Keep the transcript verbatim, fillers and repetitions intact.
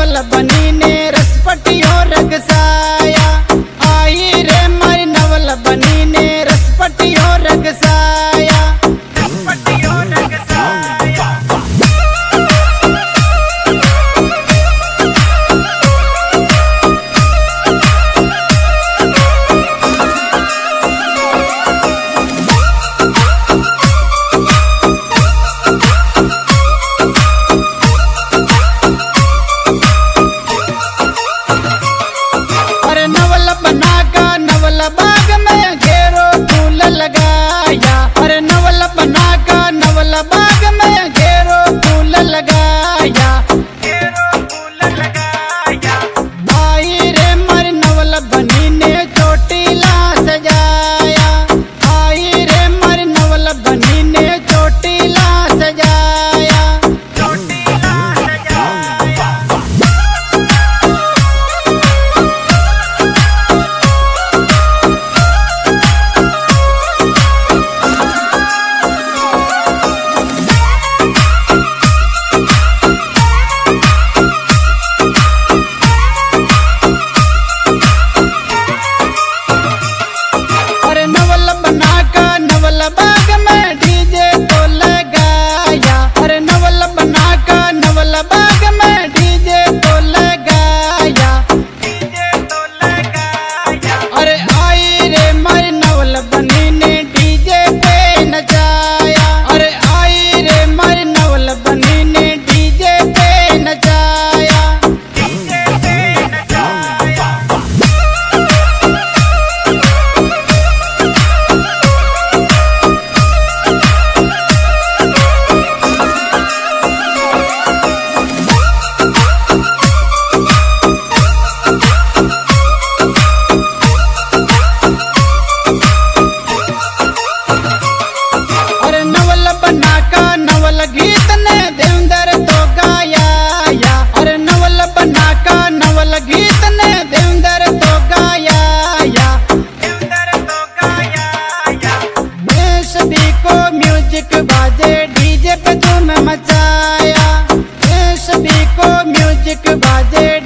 नवल बनी ने रसपटियों रगसाया। आई रे मारी नवल बनी ने रसपटियों रगसाया। रसपटियों रगसाया। बाग में घेरो फूल लगाया। अरे नवल बना का नवल बाग में घेरो फूल लगाया। घेरो फूल लगाया। आई रे मारी नवल बनी ने चोटीला सजाया। आई रे मारी नवल बनी ने चोटीला सजाया। चोटीला सजाया। बाग में डीजे तो लगाया। अरे नवल बना का नवल बाग में डीजे तो लगाया। डीजे तो लगाया। अरे आई रे मारी नवल बनी ने डीजे पे नचाया। अरे आई रे मारी नवल बनी ने डीजे पे नचाया। डीजे पे नचाया। बना का नवल गीत ने देवंदर तो गाया। अरे नवल बना का नवल गीत ने देवंदर तो गाया। देवंदर तो गाया। सभी को म्यूजिक बाजे डीजे पे धूम मचाया। सभी को म्यूजिक बाजे